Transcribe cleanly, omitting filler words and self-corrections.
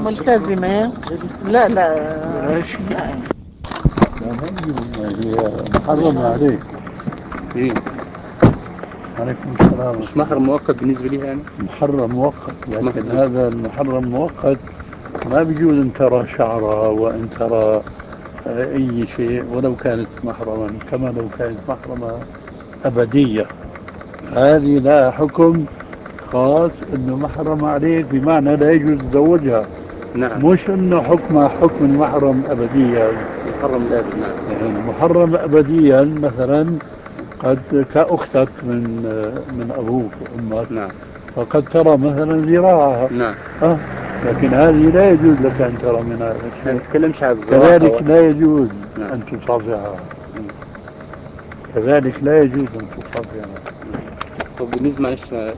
ملتزمة. لا لا لا. هي محرمة عليك. ايه، عليكم السلام. مش محرم مؤقت بالنسبة لي يعني. محرم مؤقت، لكن محرم. هذا المحرم مؤقت ما بيجوز ان ترى شعرها وان ترى اي شيء ولو كانت محرما، كما لو كانت محرمة ابدية. هذه لها حكم خاص انه محرم عليك، بمعنى لا يجوز تزوجها، نعم. مش انه حكمها حكم المحرم ابديا. محرم الآبد، نعم. يعني المحرم ابديا مثلا قد كأختك من أبوك وأمك، نعم. فقد ترى مثلا ذراعها. نعم. أه لكن هذه لا يجوز لك أن ترى منها هذا ما الشيء. نتكلمش على الزراعة كذلك لا يجوز نعم. أن تصافحها. كذلك لا يجوز أن تصافحها. طب بالنسبة معلش